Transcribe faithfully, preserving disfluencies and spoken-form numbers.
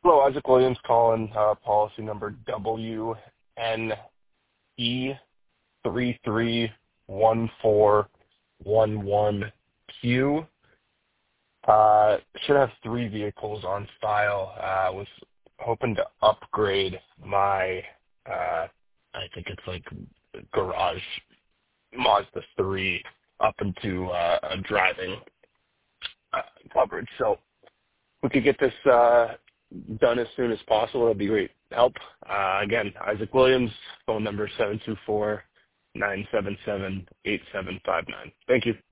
Hello, Isaac Williams calling, uh, policy number W N E three three one four one one Q. Uh, should have three vehicles on file. Uh, was hoping to upgrade my, uh, I think it's like garage Mazda three up into uh, a driving uh, coverage. So we could get this uh, done as soon as possible. That'd be great help. Uh, again, Isaac Williams, phone number seven two four, nine seven seven, eight seven five nine. Thank you.